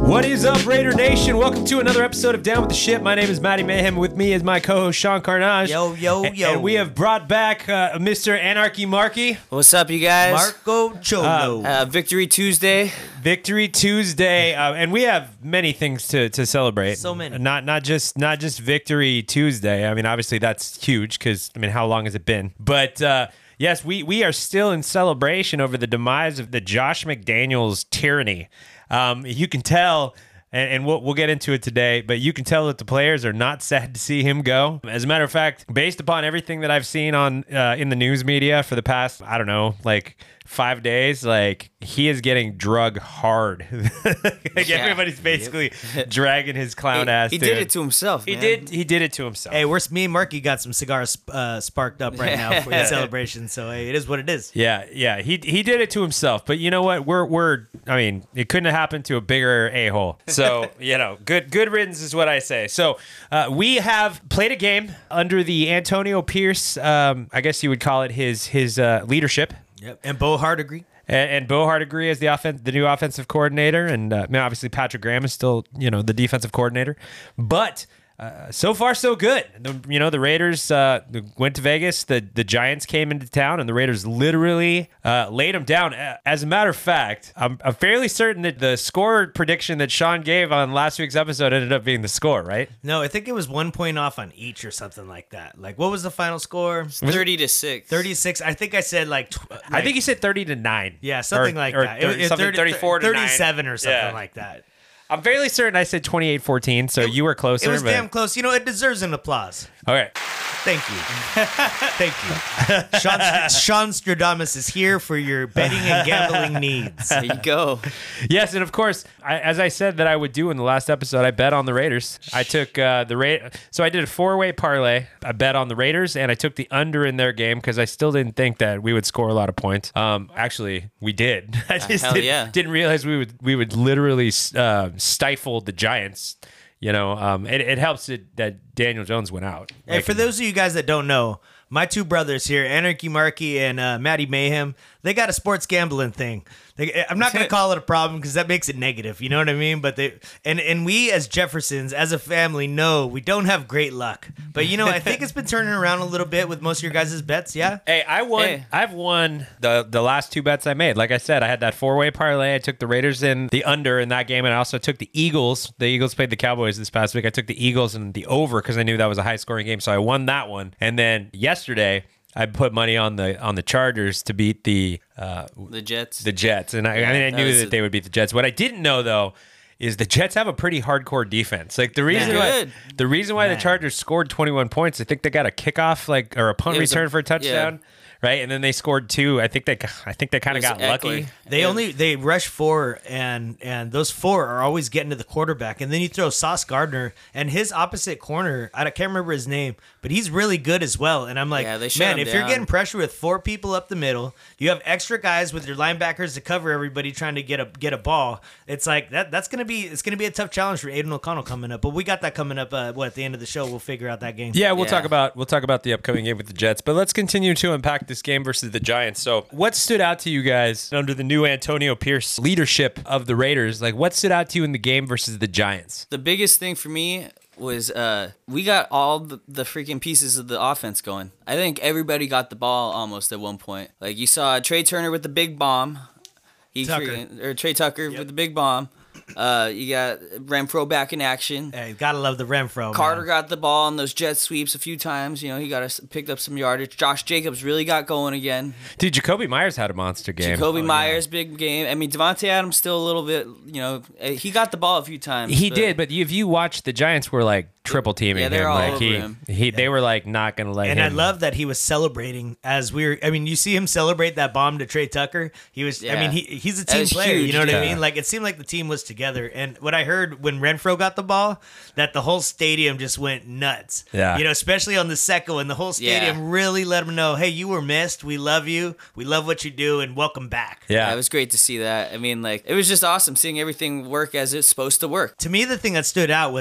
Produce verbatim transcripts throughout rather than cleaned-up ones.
What is up, Raider Nation? Welcome to another episode of Down with the Ship. My name is Matty Mayhem. With me is my co-host Sean Carnage. Yo, yo, A- yo. And we have brought back uh, Mister Anarchy Markey. What's up, you guys? Marco Cholo. Uh, Victory Tuesday. Victory Tuesday, uh, and we have many things to, to celebrate. So many. Not not just not just Victory Tuesday. I mean, obviously that's huge because I mean, how long has it been? But uh, yes, we we are still in celebration over the demise of the Josh McDaniels tyranny. Um, you can tell. And, and we'll, we'll get into it today, but you can tell that the players are not sad to see him go. As a matter of fact, based upon everything that I've seen on uh, in the news media for the past, I don't know, like five days, like he is getting drug hard. Like Yeah. everybody's basically dragging his clown He, ass. he to did it to himself. He man. did. He did it to himself. Hey, we're me and Marky got some cigars uh, sparked up right now for the celebration. So hey, it is what it is. Yeah, yeah, he he did it to himself. But you know what? We're we're. I mean, it couldn't have happened to a bigger a hole. So you know, good good riddance is what I say. So uh, we have played a game under the Antonio Pierce. Um, I guess you would call it his his uh, leadership. Yep. And Bo Hard agree. And, and Bo Hard agree as the offen- the new offensive coordinator, and uh, I mean, obviously Patrick Graham is still you know the defensive coordinator, but. Uh, so far, so good. The, you know, the Raiders uh, went to Vegas. The the Giants came into town, and the Raiders literally uh, laid them down. As a matter of fact, I'm, I'm fairly certain that the score prediction that Sean gave on last week's episode ended up being the score, right? No, I think it was one point off on each or something like that. Like, what was the final score? thirty to six. thirty-six. I think I said like. Tw- like I think he said thirty to nine. yeah, something or, like or that. thirty, It- it- something thirty- thirty-four to nine. thirty-seven or something Yeah. like that. I'm fairly certain I said twenty-eight fourteen, so you were closer. It was but... damn close. You know, it deserves an applause. Okay. Thank you. Thank you. Sean, Sean Stradamus is here for your betting and gambling needs. There you go. Yes, and of course, I, as I said that I would do in the last episode, I bet on the Raiders. I took uh, the Ra- so I did a four-way parlay. I bet on the Raiders, and I took the under in their game because I still didn't think that we would score a lot of points. Um, actually, we did. I just hell did, yeah. didn't realize we would we would literally uh, stifle the Giants. You know, um, it, it helps that, that Daniel Jones went out. Hey, Like, for those of you guys that don't know, my two brothers here, Anarchy Marky and uh, Matty Mayhem, they got a sports gambling thing. They, I'm not going to call it a problem because that makes it negative. You know what I mean? But they and and we as Jeffersons, as a family, know we don't have great luck. But you know, I think it's been turning around a little bit with most of your guys' bets. Yeah. Hey, I won. Hey. I've won the the last two bets I made. Like I said, I had that four way parlay. I took the Raiders in the under in that game, and I also took the Eagles. The Eagles played the Cowboys this past week. I took the Eagles and the over because I knew that was a high scoring game. So I won that one. And then yesterday, I put money on the on the Chargers to beat the uh, The Jets. the Jets, and I, Yeah, I mean I that knew was that a- they would beat the Jets. What I didn't know though is the Jets have a pretty hardcore defense. Like the reason They're why good. the reason why Man. the Chargers scored twenty-one points, I think they got a kickoff like or a punt It was a- return for a touchdown, right? And then they scored two. I think they I think they kind of It got was lucky. Eckler. They Yeah. only they rush four and and those four are always getting to the quarterback, and then you throw Sauce Gardner and his opposite corner. I can't remember his name, but he's really good as well. And I'm like, Yeah, they shut man, him if you're down. getting pressure with four people up the middle, you have extra guys with your linebackers to cover everybody trying to get a get a ball. It's like that. That's gonna be it's gonna be a tough challenge for Aiden O'Connell coming up. But we got that coming up. Uh, what at the end of the show, we'll figure out that game. Yeah, we'll Yeah. talk about we'll talk about the upcoming game with the Jets, but let's continue to unpack this game versus the Giants. So, what stood out to you guys under the new Antonio Pierce leadership of the Raiders? Like, what stood out to you in the game versus the Giants? The biggest thing for me was uh, we got all the, the freaking pieces of the offense going. I think everybody got the ball almost at one point. Like you saw Trey Turner with the big bomb. He Tucker. freaking- or Trey Tucker with the big bomb. Uh, you got Renfro back in action. Hey, gotta love the Renfro. Carter man. got the ball on those jet sweeps a few times. You know, he got us picked up some yardage. Josh Jacobs really got going again. Dude, Jacoby Myers had a monster game. Jacoby Myers, big game. I mean, Devontae Adams still a little bit, you know, eh, he got the ball a few times. He did, but if you watch, the Giants were like triple teaming Yeah, they're him. all Like over he, him. he, they were like not gonna let And him. I love that he was celebrating as we were. I mean, you see him celebrate that bomb to Trey Tucker. He was. I Yeah. mean, he he's a That team is player. huge, You know what I yeah. mean? Like it seemed like the team was together. And what I heard when Renfro got the ball, that the whole stadium just went nuts. Yeah. You know, especially on the second one, the whole stadium Yeah. really let him know, hey, you were missed. We love you. We love what you do, and welcome back. Yeah, Yeah, it was great to see that. I mean, like, it was just awesome seeing everything work as it's supposed to work. To me, the thing that stood out was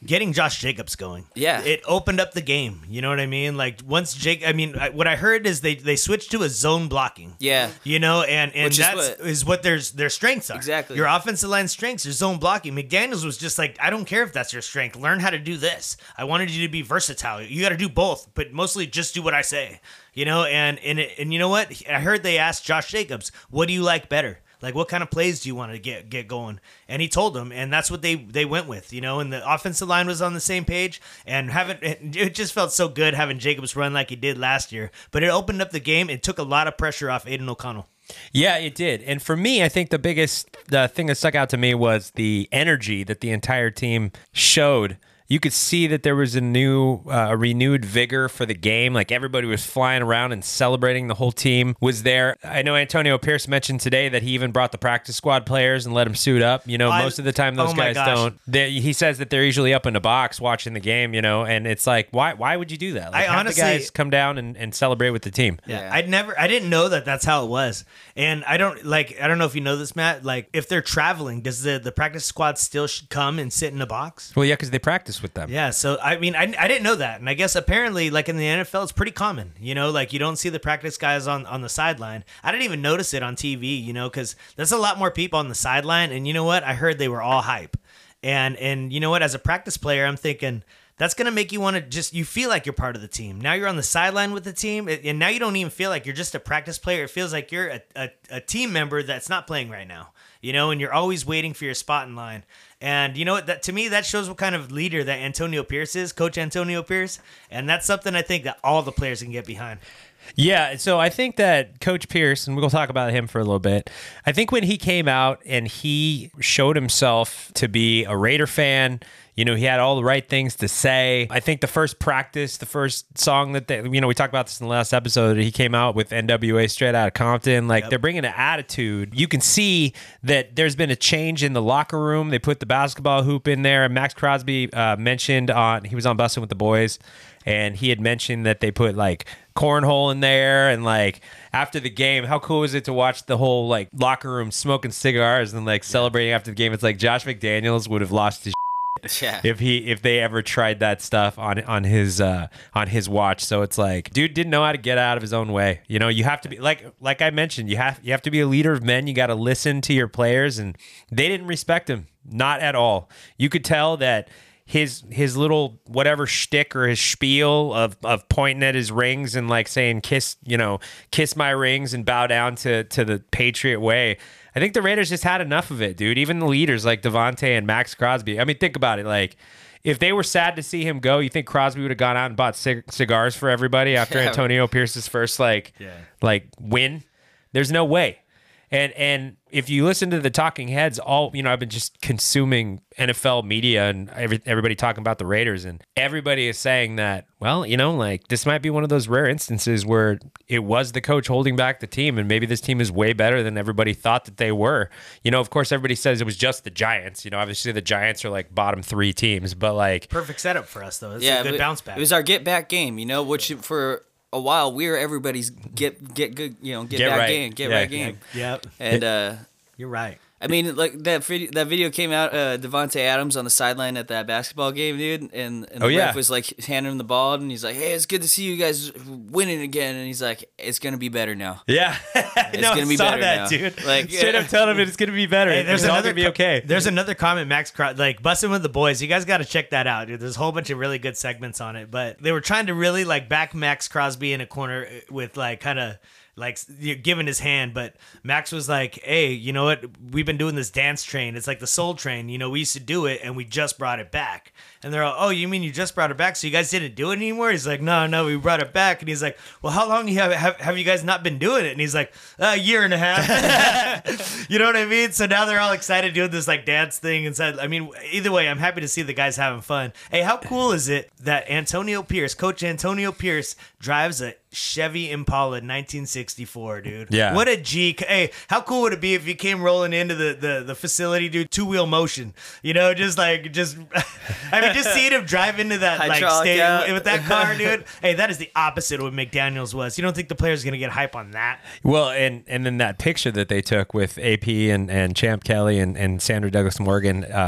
getting Josh Jacobs going. Yeah. It opened up the game. You know what I mean? Like once Jake, I mean, I- what I heard is they, they switched to a zone blocking. Yeah. You know, and, and Which is that's what- is what their, their strengths are. Exactly. Your offensive line strengths are zone blocking. McDaniels was just like, I don't care if that's your strength. Learn how to do this. I wanted you to be versatile. You got to do both, but mostly just do what I say. You know, and, and, and you know what? I heard they asked Josh Jacobs, what do you like better? Like, what kind of plays do you want to get get going? And he told them, and that's what they, they went with, you know. And the offensive line was on the same page, and having it just felt so good having Jacobs run like he did last year. But it opened up the game and took a lot of pressure off Aiden O'Connell. Yeah, it did. And for me, I think the biggest the thing that stuck out to me was the energy that the entire team showed. You could see that there was a new, uh, a renewed vigor for the game. Like everybody was flying around and celebrating. The whole team was there. I know Antonio Pierce mentioned today that he even brought the practice squad players and let them suit up. You know, I- most of the time those oh my guys gosh. don't. They, he says that they're usually up in the box watching the game. You know, and it's like, why? Why would you do that? Like, I have honestly- the guys come down and, and celebrate with the team. Yeah, I'd never, I didn't know that that's how it was, and I don't like, I don't know if you know this, Matt. Like, if they're traveling, does the the practice squad still should come and sit in a box? Well, yeah, because they practice with them. Yeah, so I mean, I, I didn't know that, and I guess apparently, like in the N F L, it's pretty common. You know, like you don't see the practice guys on on the sideline. I didn't even notice it on T V. You know, because there's a lot more people on the sideline, and you know what? I heard they were all hype, and and you know what? As a practice player, I'm thinking. That's going to make you want to just, you feel like you're part of the team. Now you're on the sideline with the team, and now you don't even feel like you're just a practice player. It feels like you're a, a, a team member that's not playing right now, you know, and you're always waiting for your spot in line. And you know what, that to me, that shows what kind of leader that Antonio Pierce is, Coach Antonio Pierce. And that's something I think that all the players can get behind. Yeah, so I think that Coach Pierce, and we'll talk about him for a little bit, I think when he came out and he showed himself to be a Raider fan, you know, he had all the right things to say. I think the first practice, the first song that they, you know, we talked about this in the last episode, he came out with N W A Straight Outta Compton. Like, Yep. they're bringing an attitude. You can see that there's been a change in the locker room. They put the basketball hoop in there. Max Crosby uh, mentioned on, he was on Bussin' with the Boys, and he had mentioned that they put like cornhole in there, and like after the game, how cool was it to watch the whole like locker room smoking cigars and like celebrating after the game? It's like Josh McDaniels would have lost his Yeah. if he if they ever tried that stuff on on his uh on his watch. So it's like, dude didn't know how to get out of his own way. You know, you have to be like like I mentioned, you have you have to be a leader of men. You got to listen to your players, and they didn't respect him, not at all. You could tell that his his little whatever shtick or his spiel of of pointing at his rings and like saying kiss, you know, kiss my rings and bow down to to the Patriot way. I think the Raiders just had enough of it, dude. Even the leaders like Devontae and Max Crosby. I mean, think about it. Like, if they were sad to see him go, you think Crosby would have gone out and bought cig- cigars for everybody after Yeah. Antonio Pierce's first like Yeah. like win? There's no way. And and if you listen to the talking heads, all you know, I've been just consuming N F L media and every, everybody talking about the Raiders, and everybody is saying that, well, you know, like this might be one of those rare instances where it was the coach holding back the team, and maybe this team is way better than everybody thought that they were. You know, of course, everybody says it was just the Giants. You know, obviously the Giants are like bottom three teams, but like, Perfect setup for us, though. It's yeah, a good but bounce back. It was our get back game, you know, which for a while we were everybody's get get good, you know, get, Get back right. game, get Yeah, right yeah. game. Yep. And uh, You're right. I mean, like that video, that video came out. Uh, Devontae Adams on the sideline at that basketball game, dude, and, and the Oh, yeah. ref was like handing him the ball, and he's like, "Hey, it's good to see you guys winning again." And he's like, "It's gonna be better now." yeah, It's no, gonna I be saw better that, now. dude. Like, Straight up telling him it's gonna be better. Hey, there's there's all another gonna be co- okay. There's another comment, Max Cro- like Bussin' with the Boys. You guys got to check that out, dude. There's a whole bunch of really good segments on it, but they were trying to really like back Max Crosby in a corner with like kind of like you know, giving his hand, but Max was like, "Hey, you know what? We've been doing this dance train. It's like the Soul Train. You know, we used to do it, and we just brought it back." And they're all, "Oh, you mean you just brought it back? So you guys didn't do it anymore?" He's like, "No, no, we brought it back." And he's like, "Well, how long you have have, have you guys not been doing it?" And he's like, "A year and a half." You know what I mean? So now they're all excited doing this like dance thing inside. I mean, either way, I'm happy to see the guys having fun. Hey, how cool is it that Antonio Pierce, Coach Antonio Pierce, drives a Chevy Impala nineteen sixty-four, dude? Yeah. What a G. Hey, how cool would it be if you came rolling into the, the, the facility, dude, two wheel motion? You know, just like, just, I mean, just seeing him drive into that, like, Hydraulic stadium out. with that car, dude. Hey, that is the opposite of what McDaniels was. You don't think the player's going to get hype on that? Well, and and then that picture that they took with A P and, and Champ Kelly and, and Sandra Douglas Morgan, um,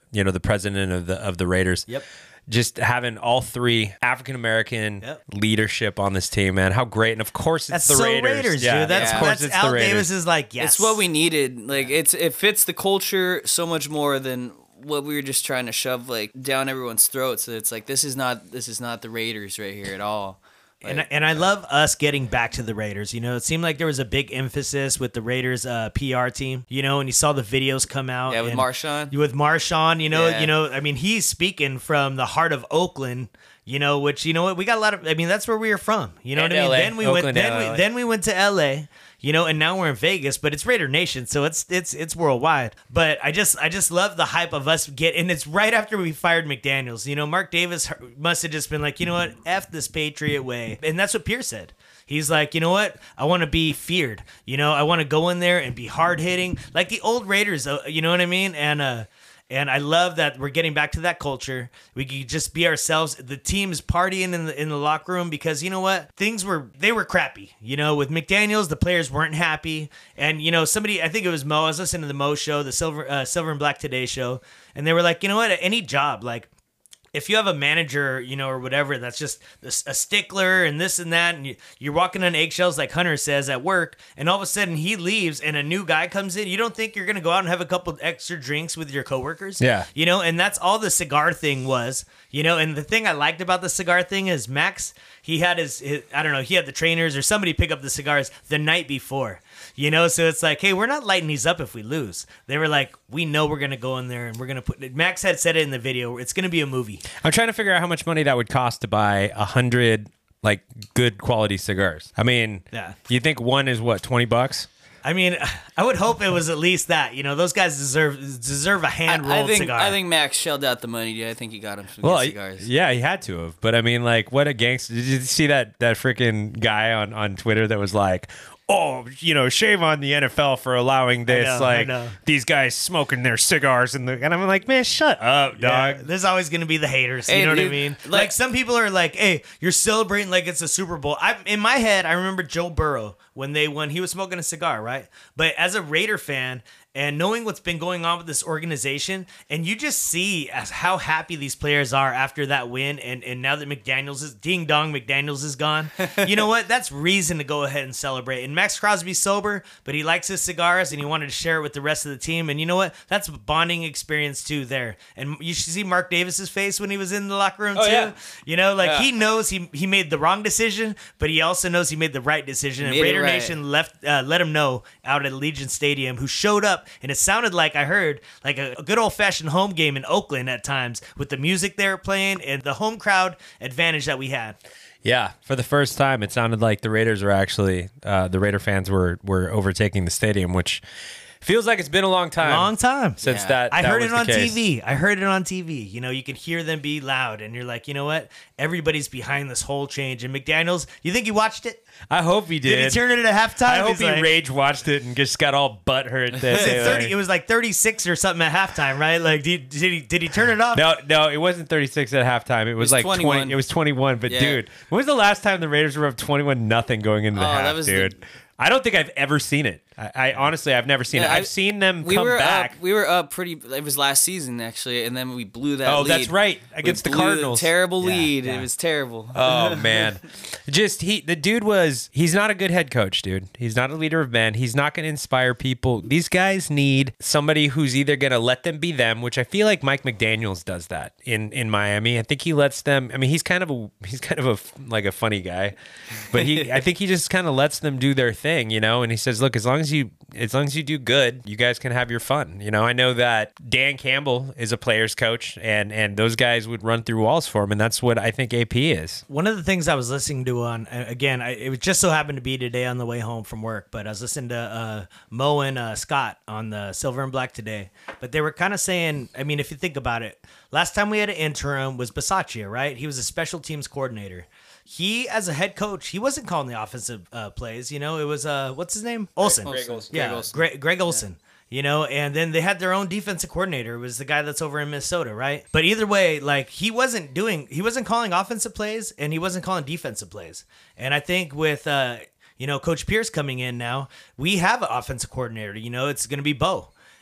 you know, the president of the of the Raiders. Yep. Just having all three African American Yep. leadership on this team, man, how great! And of course, it's That's the so Raiders. Raiders, yeah, dude. That's, Yeah. of course, that's it's Al the Raiders. Davis is like, yes. It's what we needed. Like it's it fits the culture so much more than what we were just trying to shove like down everyone's throats. So it's like this is not this is not the Raiders right here at all. Like, And, and I love us getting back to the Raiders. You know, it seemed like there was a big emphasis with the Raiders uh, P R team. You know, and you saw the videos come out. yeah, with and Marshawn. With Marshawn, you know, Yeah. you know, I mean, he's speaking from the heart of Oakland. You know, which you know what we got a lot of. I mean, that's where we were from. You know And what I mean? L A. Then we Oakland went. Then and we L A. then we went to L A. You know, and now we're in Vegas, but it's Raider Nation, so it's it's it's worldwide. But I just I just love the hype of us get, and it's right after we fired McDaniels. You know, Mark Davis must have just been like, you know what, F this Patriot way, and that's what Pierce said. He's like, you know what, I want to be feared. You know, I want to go in there and be hard hitting, like the old Raiders. uh, You know what I mean? And uh. And I love that we're getting back to that culture. We can just be ourselves. The team's partying in the in the locker room because you know what? Things were they were crappy. You know, with McDaniels, the players weren't happy. And you know, somebody I think it was Mo. I was listening to the Mo show, the Silver uh, Silver and Black Today show, and they were like, you know what? At any job, like if you have a manager, you know, or whatever, that's just a stickler and this and that, and you, you're walking on eggshells, like Hunter says at work, and all of a sudden he leaves and a new guy comes in, you don't think you're going to go out and have a couple extra drinks with your coworkers? Yeah. You know, and that's all the cigar thing was, you know, and the thing I liked about the cigar thing is Max, he had his, his I don't know, he had the trainers or somebody pick up the cigars the night before. You know, so it's like, hey, we're not lighting these up if we lose. They were like, we know we're going to go in there and we're going to put... Max had said it in the video. It's going to be a movie. I'm trying to figure out how much money that would cost to buy a hundred like good quality cigars. I mean, Yeah. you think one is what, twenty bucks? I mean, I would hope it was at least that. You know, those guys deserve deserve a hand I, I rolled think cigar. I think Max shelled out the money. Dude. I think he got him some Well, good I- cigars. yeah, he had to have. But I mean, like, what a gangster! Did you see that that freaking guy on on Twitter that was like, "Oh, you know, shame on the N F L for allowing this. know, I like know. these guys smoking their cigars and the." And I'm like, man, shut up, Yeah, dog. there's always going to be the haters. Hey, you know what I dude, mean? Like, like- some people are like, "Hey, you're celebrating like it's a Super Bowl." I, in my head, I remember Joe Burrow when they when he was smoking a cigar, right? But as a Raider fan and knowing what's been going on with this organization, and you just see as how happy these players are after that win, and and now that McDaniels is ding dong, McDaniels is gone. You know what? That's reason to go ahead and celebrate. And Max Crosby's sober, but he likes his cigars and he wanted to share it with the rest of the team. And you know what? That's a bonding experience too there. And you should see Mark Davis's face when he was in the locker room Oh, too. yeah. You know, like Yeah. he knows he he made the wrong decision, but he also knows he made the right decision. And Made it Raider right. Nation left uh, let him know out at Allegiant Stadium, who showed up, and it sounded like I heard like a, a good old fashioned home game in Oakland at times with the music they were playing and the home crowd advantage that we had. Yeah, for the first time, it sounded like the Raiders were actually uh, the Raider fans were were overtaking the stadium, which feels like it's been a long time. Long time. since Yeah. that. I that heard was it the on case. T V. I heard it on T V. You know, you can hear them be loud, and you're like, you know what? Everybody's behind this whole change. And McDaniels, you think he watched it? I hope he did. Did he turn it at halftime? I hope He's he like- rage watched it and just got all butthurt. That Was it, they, thirty, like- it was like thirty-six or something at halftime, right? Like, did, did he did he turn it off? No, no, it wasn't thirty-six at halftime. It was, was like twenty-one. twenty. It was twenty-one. But Yeah. dude, when was the last time the Raiders were up twenty-one nothing going into the Oh, half, that was the- dude? I don't think I've ever seen it. I, I honestly, I've never seen Yeah, it. I've I- seen them we come were back. up. We were up pretty. It was last season actually, and then we blew that. Oh, lead. that's right, We against the blew Cardinals. terrible Yeah, lead. yeah. It was terrible. Oh man, just he the dude was he's not a good head coach, dude. He's not a leader of men. He's not going to inspire people. These guys need somebody who's either going to let them be them, which I feel like Mike McDaniels does that in in Miami. I think he lets them. I mean, he's kind of a he's kind of a like a funny guy, but he I think he just kind of lets them do their thing, you know. And he says, look, as long as you as long as you do good, you guys can have your fun. You know, I know that Dan Campbell is a player's coach, and and those guys would run through walls for him, and that's what I think A P is. One of the things I was listening to on uh, again, I, it was just so happened to be today on the way home from work, but I was listening to uh, Mo and uh, Scott on the Silver and Black today. But they were kind of saying, I mean, if you think about it, last time we had an interim was Bisaccia, right? He was a special teams coordinator. He, as a head coach, he wasn't calling the offensive uh, plays. You know, it was uh, what's his name? Olsen. Greg Olsen. Yeah, Greg Olsen. Greg, Greg Olsen. You know, and then they had their own defensive coordinator. It was the guy that's over in Minnesota, right? But either way, like he wasn't doing, he wasn't calling offensive plays and he wasn't calling defensive plays. And I think with, uh, you know, Coach Pierce coming in now, we have an offensive coordinator. You know, it's going to be Bo.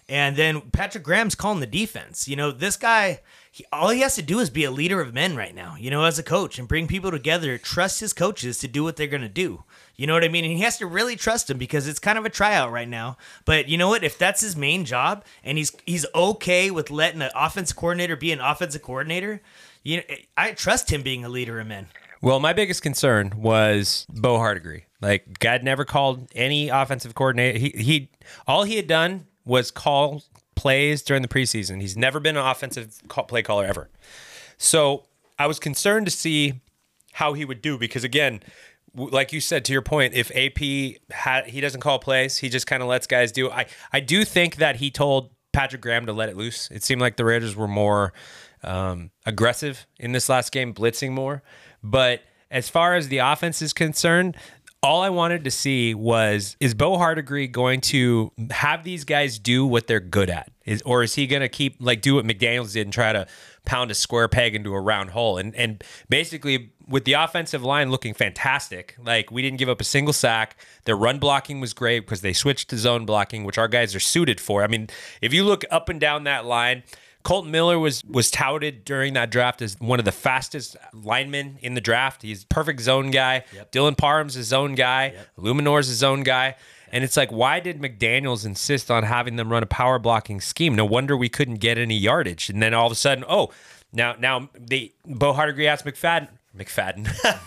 And then Patrick Graham's calling the defense. You know, this guy, he, all he has to do is be a leader of men right now, you know, as a coach, and bring people together, trust his coaches to do what they're going to do. You know what I mean? And he has to really trust them because it's kind of a tryout right now. But you know what? If that's his main job and he's he's okay with letting an offensive coordinator be an offensive coordinator, you know, I trust him being a leader of men. Well, my biggest concern was Bo Hardegree. Like, God never called any offensive coordinator. He he all he had done was call plays during the preseason. He's never been an offensive call, play caller ever. So I was concerned to see how he would do because, again, like you said, to your point, if A P had, he doesn't call plays, he just kind of lets guys do. I, I do think that he told Patrick Graham to let it loose. It seemed like the Raiders were more um, aggressive in this last game, blitzing more. But as far as the offense is concerned, all I wanted to see was, is Bo Hardegree going to have these guys do what they're good at? Is, or is he going to keep, like, do what McDaniels did and try to pound a square peg into a round hole? And and basically, with the offensive line looking fantastic, like, we didn't give up a single sack. Their run blocking was great because they switched to zone blocking, which our guys are suited for. I mean, if you look up and down that line, Colton Miller was was touted during that draft as one of the fastest linemen in the draft. He's a perfect zone guy. Yep. Dylan Parham's a zone guy. Yep. Luminor's a zone guy. And it's like, why did McDaniels insist on having them run a power blocking scheme? No wonder we couldn't get any yardage. And then all of a sudden, oh, now now they Bo Hardegree asked McFadden. McFadden.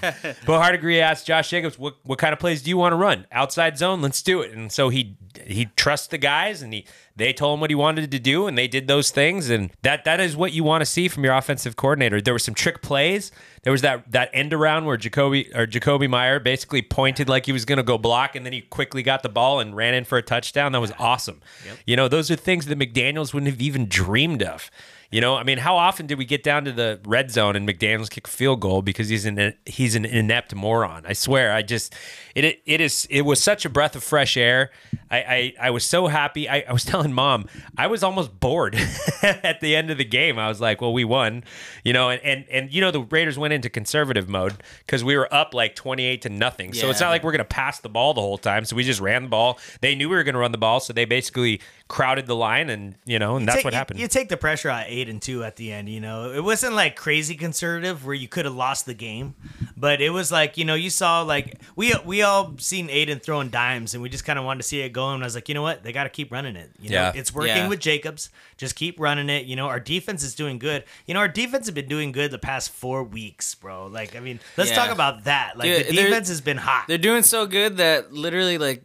Bo Hardegree asked Josh Jacobs, what, what kind of plays do you want to run? Outside zone, let's do it. And so he he trusts the guys, and he they told him what he wanted to do, and they did those things. And that that is what you want to see from your offensive coordinator. There were some trick plays. There was that that end around where Jacoby or Jacoby Meyer basically pointed like he was going to go block, and then he quickly got the ball and ran in for a touchdown. That was awesome. Yep. You know, those are things that McDaniels wouldn't have even dreamed of. You know, I mean, how often did we get down to the red zone and McDaniels kick a field goal because he's an he's an inept moron? I swear, I just it it, it is it was such a breath of fresh air. I I, I was so happy. I, I was telling Mom, I was almost bored at the end of the game. I was like, well, we won, you know, and and, and you know the Raiders went into conservative mode because we were up like twenty-eight to nothing. So yeah. It's not like we're gonna pass the ball the whole time. So we just ran the ball. They knew we were gonna run the ball, so they basically crowded the line, and you know, and you that's take, what happened. You, you take the pressure out eight and two at the end. You know, it wasn't like crazy conservative where you could have lost the game, but it was like, you know, you saw like we we all seen Aiden throwing dimes, and we just kind of wanted to see it going. And I was like, you know what, they got to keep running it. You know, yeah. It's working yeah. with Jacobs. Just keep running it. You know, our defense is doing good. You know, our defense has been doing good the past four weeks, bro. Like, I mean, let's yeah. talk about that. Like, Dude, the defense has been hot. They're doing so good that literally, like,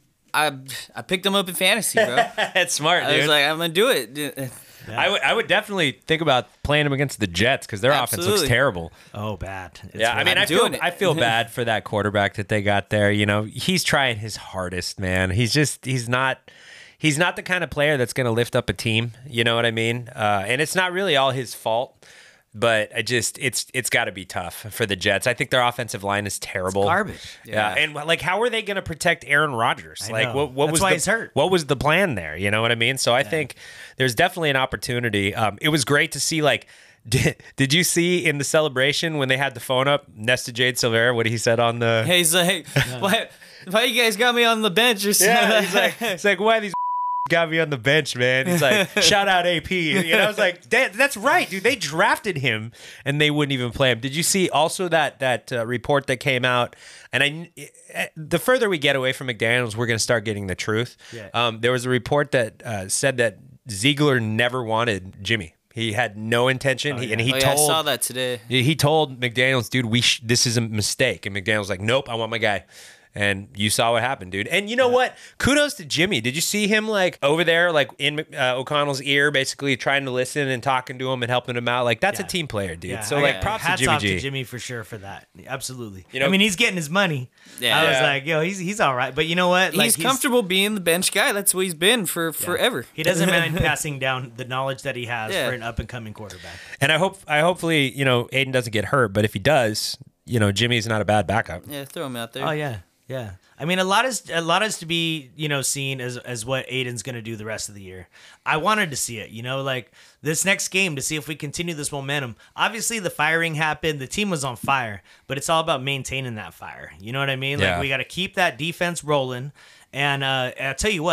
I I picked them up in fantasy, bro. That's smart, dude. I was like, I'm gonna do it. Yeah. I would I would definitely think about playing them against the Jets because their Absolutely. offense looks terrible. Oh, bad. It's yeah, I mean, I'm I feel doing it. I feel bad for that quarterback that they got there. You know, he's trying his hardest, man. He's just he's not he's not the kind of player that's going to lift up a team. You know what I mean? Uh, and it's not really all his fault. But I just it's it's got to be tough for the Jets. I think their offensive line is terrible. It's garbage. Yeah. yeah, and like, how are they going to protect Aaron Rodgers? I Like, know. what what That's was why the, he's hurt. What was the plan there? You know what I mean? So I yeah. think there's definitely an opportunity. Um, it was great to see. Like, did, did you see in the celebration when they had the phone up, Nesta Jade Silvera, what he said on the? Hey, he's like, why why you guys got me on the bench or something? Yeah, he's like, it's like why these got me on the bench, man. He's like, shout out A P. And I was like, that, that's right, dude. They drafted him and they wouldn't even play him. Did you see also that that uh, report that came out? And I, the further we get away from McDaniels, we're going to start getting the truth. Yeah. Um, there was a report that uh, said that Ziegler never wanted Jimmy. He had no intention, Oh, he, yeah. and he oh, yeah, told I saw that today. he told McDaniels, dude, we sh- this is a mistake. And McDaniels like, nope, I want my guy. And you saw what happened, dude. And you know yeah. what? Kudos to Jimmy. Did you see him like over there, like in uh, O'Connell's ear, basically trying to listen and talking to him and helping him out? Like that's yeah. a team player, dude. Yeah. So I like, got- props hats to Jimmy off G. to Jimmy for sure for that. Absolutely. You know- I mean, he's getting his money. Yeah. I was Yeah. like, yo, he's he's all right. But you know what? Like, he's comfortable being the bench guy. That's what he's been for forever. He doesn't mind passing down the knowledge that he has Yeah. for an up and coming quarterback. And I hope, I hopefully, you know, Aiden doesn't get hurt. But if he does, you know, Jimmy's not a bad backup. Yeah, throw him out there. Oh yeah, yeah. I mean, a lot is a lot is to be, you know, seen as as what Aiden's going to do the rest of the year. I wanted to see it, you know, like this next game to see if we continue this momentum. Obviously, the firing happened, the team was on fire, but it's all about maintaining that fire. You know what I mean? Like Yeah. we got to keep that defense rolling. And uh, I'll tell you what,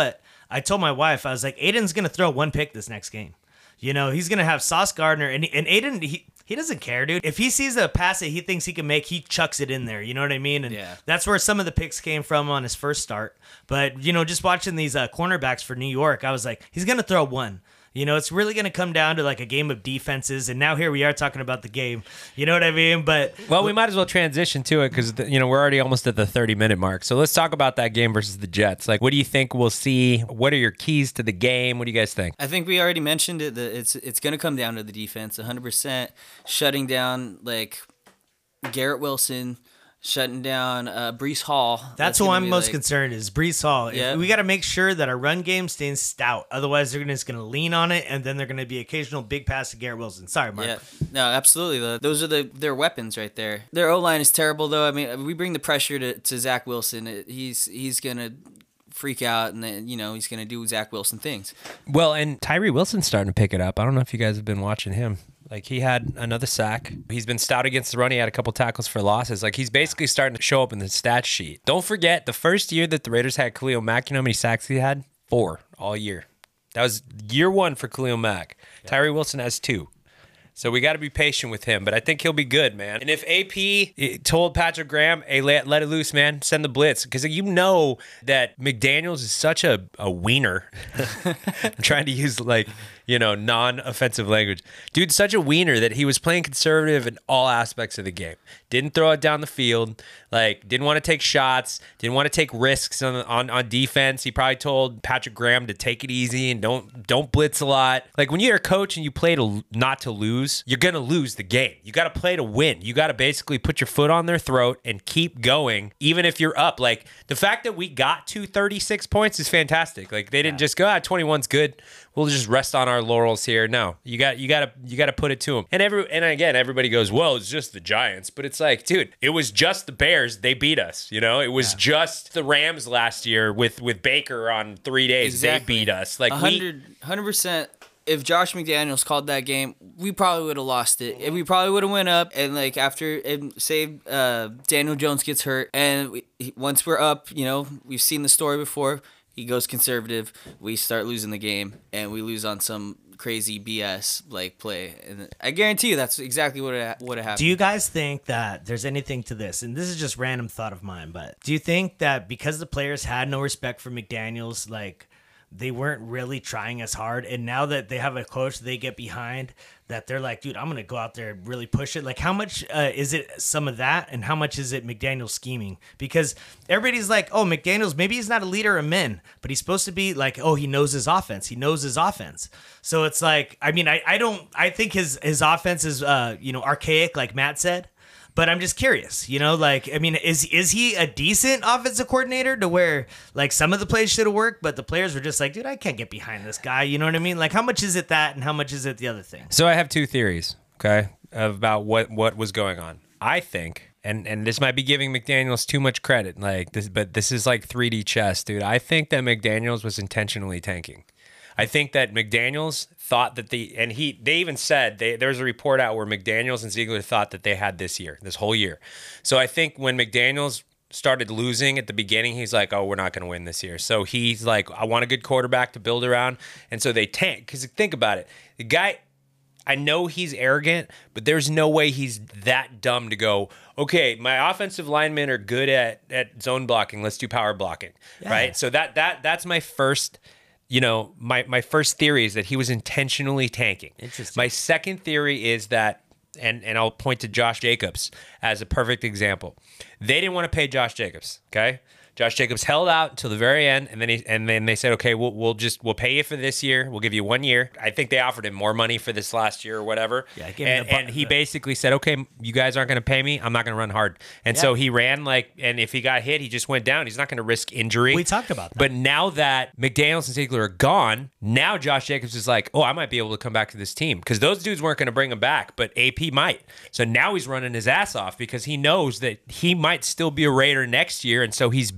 I told my wife, I was like, Aiden's going to throw one pick this next game. You know, he's going to have Sauce Gardner, and, and Aiden, he, he doesn't care, dude. If he sees a pass that he thinks he can make, he chucks it in there. You know what I mean? And yeah. that's where some of the picks came from on his first start. But, you know, just watching these uh, cornerbacks for New York, I was like, he's going to throw one. You know, it's really going to come down to like a game of defenses. And now here we are talking about the game. You know what I mean? But well, we might as well transition to it because, you know, we're already almost at the thirty minute mark. So let's talk about that game versus the Jets. Like, what do you think we'll see? What are your keys to the game? What do you guys think? I think we already mentioned it. That it's it's going to come down to the defense, one hundred percent shutting down like Garrett Wilson. Shutting down uh, Breece Hall. That's, That's who gonna I'm be, most like, concerned is Breece Hall. Yeah. We got to make sure that our run game stays stout. Otherwise, they're just going to lean on it, and then they're going to be occasional big pass to Garrett Wilson. Sorry, Mark. Yeah, no, absolutely. The, those are the their weapons right there. Their O line is terrible, though. I mean, we bring the pressure to, to Zach Wilson. It, he's he's gonna freak out, and then you know he's gonna do Zach Wilson things. Well, and Tyree Wilson's starting to pick it up. I don't know if you guys have been watching him. Like, he had another sack. He's been stout against the run. He had a couple tackles for losses. Like, he's basically starting to show up in the stat sheet. Don't forget, the first year that the Raiders had Khalil Mack, you know how many sacks he had? Four all year. That was year one for Khalil Mack. Yeah. Tyree Wilson has two. So we got to be patient with him, but I think he'll be good, man. And if A P told Patrick Graham, hey, let, let it loose, man, send the blitz, because you know that McDaniels is such a, a wiener. I'm trying to use, like, you know, non-offensive language. Dude's such a wiener that he was playing conservative in all aspects of the game. Didn't throw it down the field, like, didn't want to take shots, didn't want to take risks on, on on defense. He probably told Patrick Graham to take it easy and don't don't blitz a lot. Like, when you're a coach and you play to not to lose, you're going to lose the game. You got to play to win. You got to basically put your foot on their throat and keep going, even if you're up. Like, the fact that we got to thirty-six points is fantastic. Like, they didn't yeah. just go, ah, twenty-one's good. We'll just rest on our laurels here. No, you got you got to you got to put it to them. And every and again, everybody goes, well, it's just the Giants, but it's like, dude, it was just the Bears. They beat us. You know, it was yeah. just the Rams last year with with Baker on three days. Exactly. They beat us. Like, one hundred percent. If Josh McDaniels called that game, we probably would have lost it. And we probably would have went up, and like after, and say uh, Daniel Jones gets hurt, and we, once we're up, you know, we've seen the story before. He goes conservative. We start losing the game, and we lose on some crazy B S like play. And I guarantee you, that's exactly what it, what happened. Do you guys think that there's anything to this? And this is just random thought of mine, but do you think that because the players had no respect for McDaniels, like, they weren't really trying as hard, and now that they have a coach they get behind, that they're like, dude, I'm going to go out there and really push it? Like, how much uh, is it some of that, and how much is it McDaniels scheming? Because everybody's like, oh, McDaniels, maybe he's not a leader of men, but he's supposed to be like, oh, he knows his offense. He knows his offense. So it's like, I mean, I, I don't, I think his, his offense is, uh, you know, archaic, like Matt said. But I'm just curious, you know, like, I mean, is is he a decent offensive coordinator to where, like, some of the plays should have worked, but the players were just like, dude, I can't get behind this guy. You know what I mean? Like, how much is it that, and how much is it the other thing? So I have two theories, okay, about what, what was going on. I think, and, and this might be giving McDaniels too much credit, like this, but this is like three D chess, dude. I think that McDaniels was intentionally tanking. I think that McDaniels thought that the, and he, they even said, they, there was a report out where McDaniels and Ziegler thought that they had this year, this whole year. So I think when McDaniels started losing at the beginning, he's like, oh, we're not going to win this year. So he's like, I want a good quarterback to build around. And so they tank. Because think about it. The guy, I know he's arrogant, but there's no way he's that dumb to go, okay, my offensive linemen are good at, at zone blocking. Let's do power blocking, yeah. right? So that that that's my first... You know, my, my first theory is that he was intentionally tanking. Interesting. My second theory is that, and, and I'll point to Josh Jacobs as a perfect example. They didn't want to pay Josh Jacobs, okay? Josh Jacobs held out until the very end, and then he and then they said, okay, we'll we'll just we'll pay you for this year. We'll give you one year. I think they offered him more money for this last year or whatever. Yeah, I gave and, him and he basically said, okay, you guys aren't going to pay me. I'm not going to run hard. And yeah. so he ran like, and if he got hit, he just went down. He's not going to risk injury. We talked about that. But now that McDaniels and Ziegler are gone, now Josh Jacobs is like, oh, I might be able to come back to this team because those dudes weren't going to bring him back, but A P might. So now he's running his ass off because he knows that he might still be a Raider next year, and so he's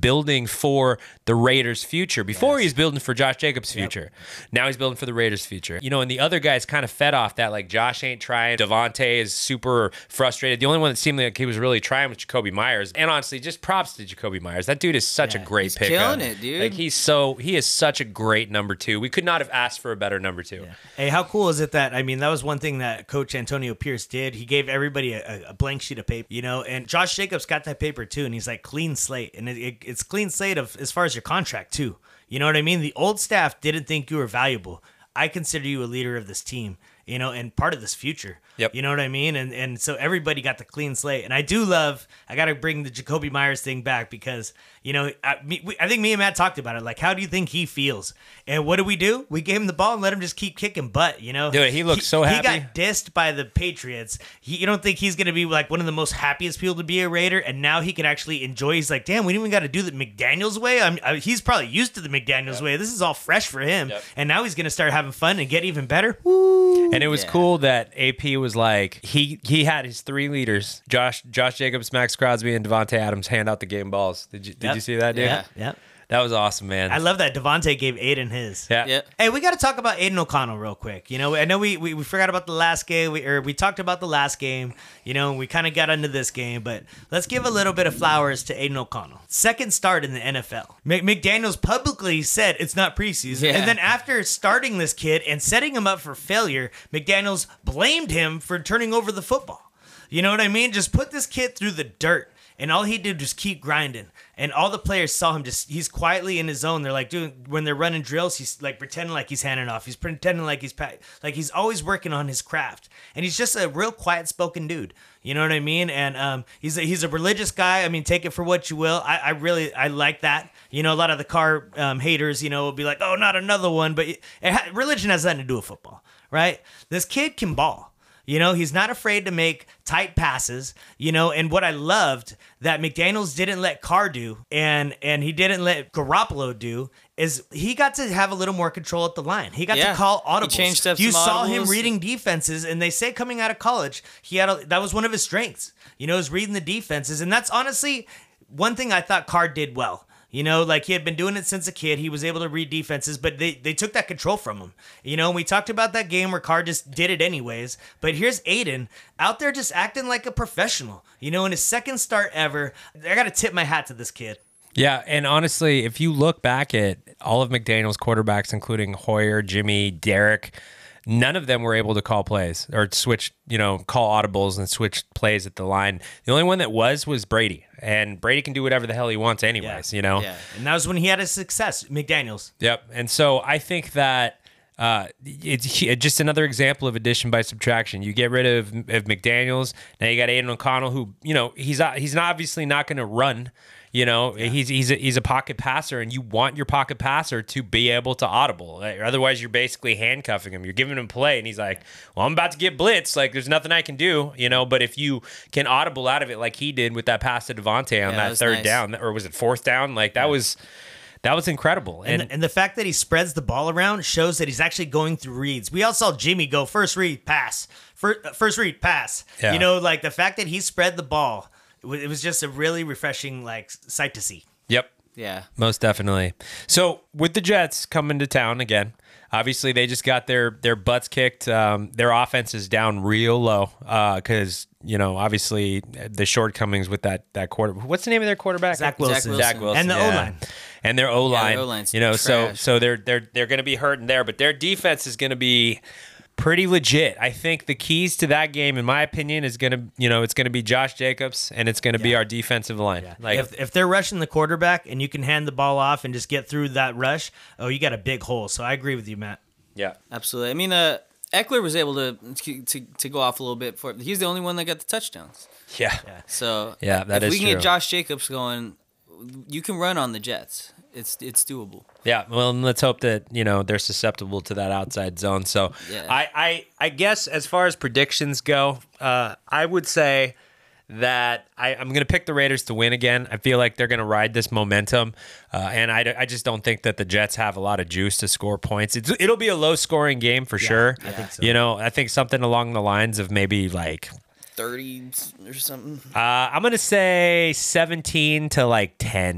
building for the Raiders' future. Before yes. he was building for Josh Jacobs' future. Yep. Now he's building for the Raiders' future. You know, and the other guys kind of fed off that. Like Josh ain't trying. Devontae is super frustrated. The only one that seemed like he was really trying was Jakobi Meyers. And honestly, just props to Jakobi Meyers. That dude is such yeah, a great he's pickup. Killing it, dude. Like he's so he is such a great number two. We could not have asked for a better number two. Yeah. Hey, how cool is it that I mean that was one thing that Coach Antonio Pierce did. He gave everybody a, a blank sheet of paper, you know, and Josh Jacobs got that paper too, and he's like clean slate, and it, it, it's clean slate of as far as your contract too. You know what I mean? The old staff didn't think you were valuable. I consider you a leader of this team, you know, and part of this future. Yep. You know what I mean? And and so everybody got the clean slate. And I do love, I got to bring the Jakobi Meyers thing back because, you know, I, me, we, I think me and Matt talked about it. Like, how do you think he feels? And what do we do? We gave him the ball and let him just keep kicking butt, you know? Dude, he looked so happy. He got dissed by the Patriots. He, you don't think he's going to be like one of the most happiest people to be a Raider? And now he can actually enjoy. He's like, damn, we didn't even got to do the McDaniels way. I'm, I, he's probably used to the McDaniels yep. way. This is all fresh for him. Yep. And now he's going to start having fun and get even better. Woo. And it was yeah. cool that A P was like, he he had his three leaders, Josh Josh Jacobs, Max Crosby, and Devontae Adams hand out the game balls. Did you did yep. you see that, dude? Yeah. Yep. That was awesome, man. I love that Devontae gave Aiden his. Yeah. yeah. Hey, we got to talk about Aiden O'Connell real quick. You know, I know we, we, we forgot about the last game, we, or we talked about the last game, you know, and we kind of got into this game, but let's give a little bit of flowers to Aiden O'Connell. Second start in the N F L. Mc, McDaniels publicly said it's not preseason. Yeah. And then after starting this kid and setting him up for failure, McDaniels blamed him for turning over the football. You know what I mean? Just put this kid through the dirt. And all he did was keep grinding. And all the players saw him just, he's quietly in his zone. They're like, dude, when they're running drills, he's like pretending like he's handing off. He's pretending like he's, like he's always working on his craft. And he's just a real quiet spoken dude. You know what I mean? And um, he's a, he's a religious guy. I mean, take it for what you will. I, I really, I like that. You know, a lot of the car um, haters, you know, will be like, oh, not another one. But it, it ha- religion has nothing to do with football, right? This kid can ball. You know, he's not afraid to make tight passes, you know, and what I loved that McDaniels didn't let Carr do and and he didn't let Garoppolo do is he got to have a little more control at the line. He got yeah. to call audibles. He changed up you some saw audibles. him reading defenses, and they say coming out of college, he had a, that was one of his strengths, you know, is reading the defenses. And that's honestly one thing I thought Carr did well. You know, like he had been doing it since a kid. He was able to read defenses, but they, they took that control from him. You know, and we talked about that game where Carr just did it anyways. But here's Aiden out there just acting like a professional. You know, in his second start ever. I got to tip my hat to this kid. Yeah, and honestly, if you look back at all of McDaniel's quarterbacks, including Hoyer, Jimmy, Derek, none of them were able to call plays or switch, you know, call audibles and switch plays at the line. The only one that was was Brady. And Brady can do whatever the hell he wants anyways, yeah. you know? Yeah, and that was when he had his success, McDaniels. Yep. And so I think that uh, it's just another example of addition by subtraction. You get rid of, of McDaniels. Now you got Aiden O'Connell, who, you know, he's he's not obviously not going to run. You know, yeah. he's he's a, he's a pocket passer, and you want your pocket passer to be able to audible. Otherwise, you're basically handcuffing him. You're giving him play, and he's like, "Well, I'm about to get blitzed. Like, there's nothing I can do." You know, but if you can audible out of it, like he did with that pass to Devontae on yeah, that third nice. down, or was it fourth down? Like that yeah. was. That was incredible. And, and, the, and the fact that he spreads the ball around shows that he's actually going through reads. We all saw Jimmy go first read, pass, first, first read, pass. Yeah. You know, like the fact that he spread the ball, it was just a really refreshing like sight to see. Yep. Yeah. Most definitely. So with the Jets coming to town again, obviously they just got their their butts kicked. Um, their offense is down real low because, uh, you know, obviously the shortcomings with that that quarter. What's the name of their quarterback? Zach Wilson. Zach Wilson. Zach Wilson. And the yeah. O-line. And their O-line. Yeah, O-line's you know, so trash. so they're they're they're going to be hurting there, but their defense is going to be pretty legit. I think the keys to that game, in my opinion, is going to, you know, it's going to be Josh Jacobs and it's going to yeah. be our defensive line. Yeah. Like if, if they're rushing the quarterback and you can hand the ball off and just get through that rush, oh, you got a big hole. So I agree with you, Matt. Yeah, absolutely. I mean, uh, Eckler was able to, to to go off a little bit for. He's the only one that got the touchdowns. Yeah. yeah. So yeah, that if is we can true. get Josh Jacobs going, you can run on the Jets. It's it's doable. Yeah, well, and let's hope that, you know, they're susceptible to that outside zone. So yeah. I, I I guess as far as predictions go, uh, I would say that I, I'm going to pick the Raiders to win again. I feel like they're going to ride this momentum, uh, and I, I just don't think that the Jets have a lot of juice to score points. It's, it'll be a low-scoring game for yeah, sure. I think so. You know, I think something along the lines of maybe like thirty or something. Uh, I'm going to say seventeen to like ten.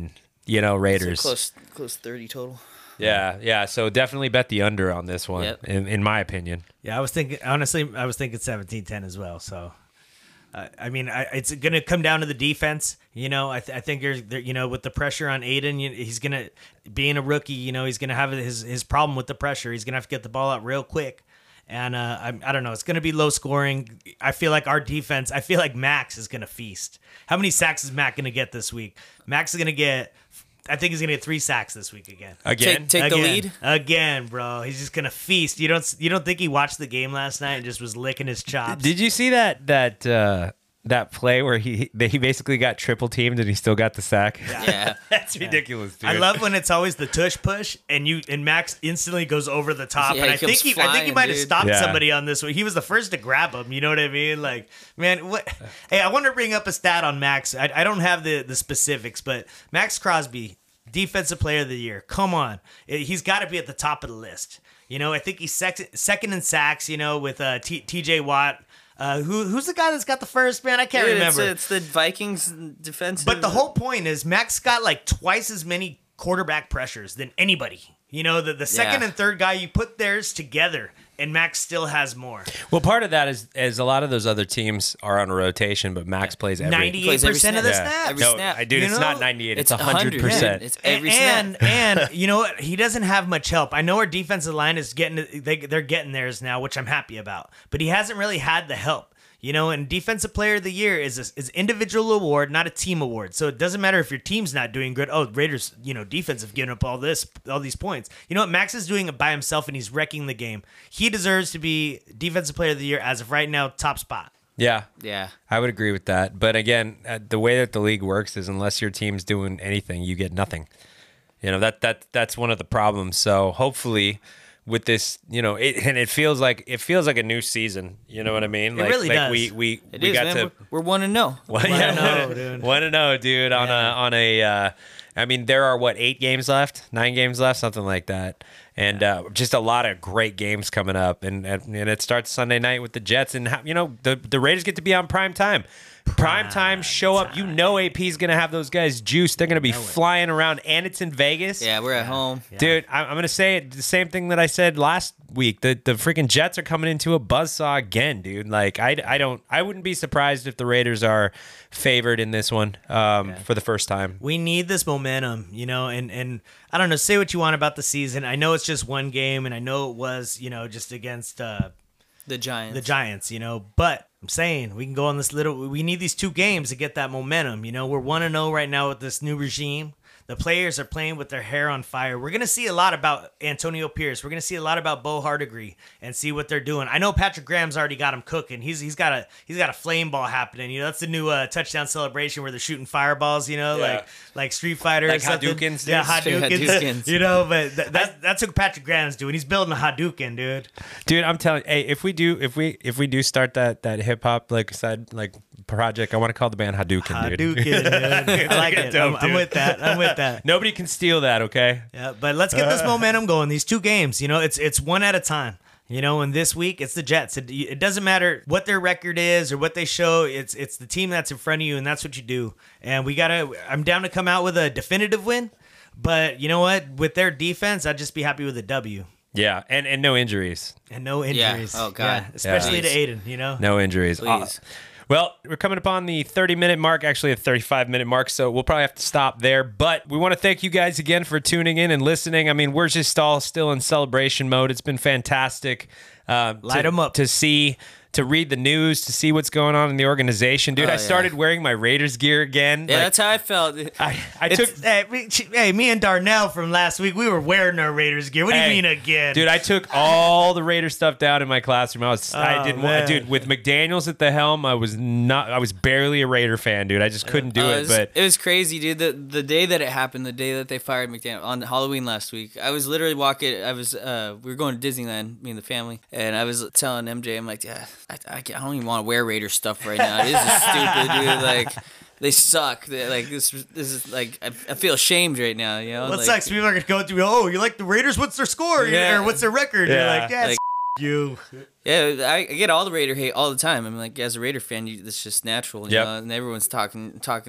you know, So Raiders. close, close thirty total. Yeah, yeah. So definitely bet the under on this one, Yep. in, in my opinion. Yeah, I was thinking, honestly, I was thinking seventeen ten as well. So, uh, I mean, I, it's going to come down to the defense. You know, I, th- I think there's, there, you know, with the pressure on Aiden, you, he's going to, being a rookie, you know, he's going to have his, his problem with the pressure. He's going to have to get the ball out real quick. And uh, I, I don't know, it's going to be low scoring. I feel like our defense, I feel like Max is going to feast. How many sacks is Mac going to get this week? Max is going to get, I think he's going to get three sacks this week again. Again, Take, take the Again. lead. Again, bro. He's just going to feast. You don't you don't think he watched the game last night and just was licking his chops? did you see that that uh, that play where he that he basically got triple teamed and he still got the sack? Yeah. That's ridiculous, dude. I love when it's always the tush push and you and Max instantly goes over the top. Yeah, and he I think comes he I think he flying, might have dude. stopped Yeah. somebody on this one. He was the first to grab him. You know what I mean? Like, man, what? Hey, I want to bring up a stat on Max. I, I don't have the the specifics, but Max Crosby, Defensive Player of the Year. Come on, he's got to be at the top of the list. You know, I think he's second second in sacks. You know, with uh, T- TJ Watt. Uh, who who's the guy that's got the first, man? I can't Dude, remember. It's, it's the Vikings defensive. But the whole point is Max got like twice as many quarterback pressures than anybody. You know, the, the second Yeah. and third guy, you put theirs together, and Max still has more. Well, part of that is is a lot of those other teams are on a rotation, but Max plays every ninety-eight percent of the snap. snaps. Every no, snap. I dude, You it's know, not ninety-eight. It's It's one hundred percent. It's every and, snap. and and you know what? He doesn't have much help. I know our defensive line is getting they they're getting theirs now, which I'm happy about. But he hasn't really had the help. You know, and Defensive Player of the Year is a, is individual award, not a team award. So it doesn't matter if your team's not doing good. Oh, Raiders, you know, defense have given up all this, all these points. You know what? Max is doing it by himself, and he's wrecking the game. He deserves to be Defensive Player of the Year as of right now, top spot. Yeah, Yeah. I would agree with that. But again, uh, the way that the league works is unless your team's doing anything, you get nothing. You know, that that that's one of the problems. So hopefully with this, you know, it, and it feels like it feels like a new season. You know what I mean? It Like, really like does. we we It we is, got man. to We're, we're one and no. One One and oh, dude. One and oh, dude. On a on a. Uh, I mean, there are what eight games left, nine games left, something like that, and uh, just a lot of great games coming up. And and, and it starts Sunday night with the Jets, and you know the the Raiders get to be on prime time. Prime time, show up. You know A P's gonna have those guys juiced. They're gonna be flying around, and it's in Vegas. Yeah, we're at home. Dude, I- I'm gonna say it, the same thing that I said last week. The the freaking Jets are coming into a buzzsaw again, dude. Like I, I don't I wouldn't be surprised if the Raiders are favored in this one um, for the first time. We need this momentum, you know, and, and I don't know, say what you want about the season. I know it's just one game, and I know it was, you know, just against uh, The Giants. the Giants, you know, but I'm saying we can go on this little, we need these two games to get that momentum. You know, we're one and oh right now with this new regime. The players are playing with their hair on fire. We're going to see a lot about Antonio Pierce. We're going to see a lot about Bo Hardigree and see what they're doing. I know Patrick Graham's already got him cooking. He's he's got a he's got a flame ball happening. You know, that's the new uh, touchdown celebration where they're shooting fireballs. You know, Yeah. like like Street Fighter, Like or something. Hadoukens, dude. Yeah, Hadoukens. Hadoukens. You know, but th- that's that's what Patrick Graham's doing. He's building a Hadouken, dude. Dude, I'm telling hey, if we do if we if we do start that that hip hop like side like project, I want to call the band Hadouken, dude. Hadouken, dude. I like it. dope, I'm, I'm dude. with that. I'm with that. Nobody can steal that, okay? Yeah, but let's get this momentum going. These two games, you know, it's it's one at a time. You know, and this week it's the Jets. It, it doesn't matter what their record is or what they show. It's it's the team that's in front of you, and that's what you do. And we gotta. I'm down to come out with a definitive win, but you know what? With their defense, I'd just be happy with a W Yeah, and and no injuries. and no Yeah. injuries. Oh, God. Yeah, especially Yeah. to Aiden. You know. No injuries. Please. Uh, well, we're coming upon the thirty minute mark, actually a thirty-five minute mark, so we'll probably have to stop there. But we want to thank you guys again for tuning in and listening. I mean, we're just all still in celebration mode. It's been fantastic. Uh, Light to, 'em up. to see. To read the news, to see what's going on in the organization. Dude, Oh, I yeah. started wearing my Raiders gear again. Yeah, Like, that's how I felt. I, I It's- took Hey, we- hey, me and Darnell from last week, we were wearing our Raiders gear. What do you Hey, mean again? Dude, I took all the Raider stuff down in my classroom. I was, I Oh, didn't man. want, dude, with McDaniels at the helm, I was not, I was barely a Raider fan, dude. I just couldn't do Uh, it. was, But it was crazy, dude. The the day that it happened, the day that they fired McDaniel on Halloween last week, I was literally walking. I was uh, we were going to Disneyland, me and the family, and I was telling M J, I'm like, yeah, I, I, can't- I don't even want to wear Raider stuff right now. This is stupid, dude. Like. They suck. They're like this. This is like I, I feel ashamed right now. You know. What like, sucks? People are gonna go through. Oh, you like the Raiders? What's their score? Yeah. Or what's their record? You're Yeah. like, yeah, Like- you. Yeah, I, I get all the Raider hate all the time. I'm like, as a Raider fan, you, it's just natural. You Yep. know, and everyone's talking talking their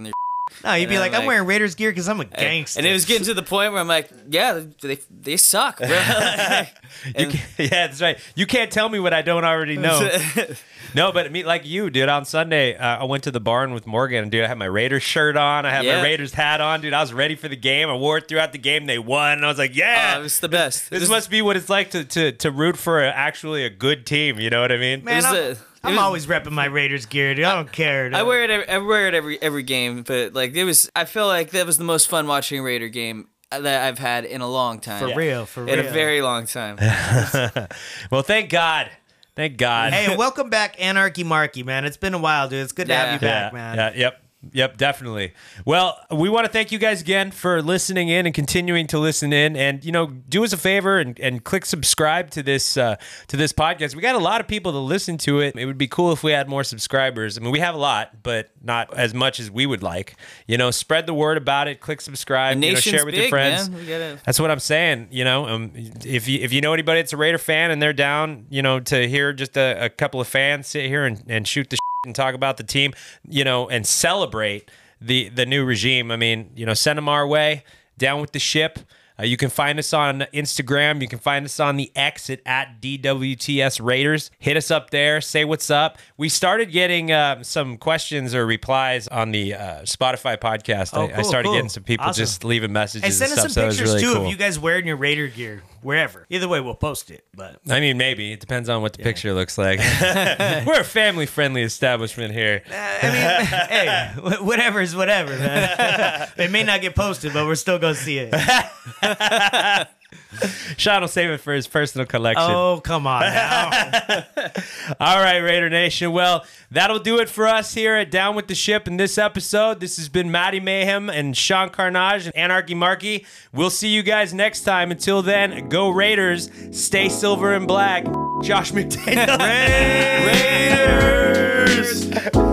No, you'd And be I'm like, I'm like- wearing Raiders gear because I'm a gangster. And it was getting to the point where I'm like, yeah, they they suck, bro. You And- can't- yeah, that's right. You can't tell me what I don't already know. No, but I mean, like you, dude. On Sunday, uh, I went to the barn with Morgan, and dude, I had my Raiders shirt on. I had Yeah. my Raiders hat on, dude. I was ready for the game. I wore it throughout the game. They won, and I was like, yeah, Oh, it was the best. this It was- must be what it's like to to to root for a, actually a good team. You know what I mean? Man, was I'm, the- I'm it was- always repping my Raiders gear, dude. I don't care. Dude. I wear it. Every, I wear it every every game, but like it was. I feel like that was the most fun watching a Raider game that I've had in a long time. For real, for in real. a very long time. Well, thank God. Thank God. Hey, welcome back, Anarchy Marky, man. It's been a while, dude. It's good to Yeah. have you back, yeah, man. Yeah, yep. Yep, definitely. Well, we want to thank you guys again for listening in and continuing to listen in. And, you know, do us a favor and, and click subscribe to this uh, to this podcast. We got a lot of people to listen to it. It would be cool if we had more subscribers. I mean, we have a lot, but not as much as we would like. You know, spread the word about it. Click subscribe. The You know, nation's share it with big, your friends. man. We gotta- That's what I'm saying. You know, um, if you if you know anybody that's a Raider fan and they're down, you know, to hear just a, a couple of fans sit here and, and shoot the shit and talk about the team, you know, and celebrate the the new regime. I mean, you know, send them our way. Down with the ship. Uh, you can find us on Instagram. You can find us on the X at, at D W T S Raiders. Hit us up there. Say what's up. We started getting uh, some questions or replies on the uh, Spotify podcast. Oh, I, I cool, started cool. getting some people Awesome. just leaving messages Hey, send and us stuff. some So it was pictures, really too, cool. of you guys wearing your Raider gear, wherever. Either way, we'll post it. But I mean, maybe. It depends on what the picture looks like. We're a family-friendly establishment here. Uh, I mean, hey, wh- whatever is whatever, man. It may not get posted, but we're still going to see it. Sean will save it for his personal collection. Oh, come on now. All right, Raider Nation. Well, that'll do it for us here at Down with the Ship in this episode. This has been Matty Mayhem and Sean Carnage and Anarchy Marky. We'll see you guys next time. Until then, go Raiders. Stay silver and black. Josh McDaniel. Raiders!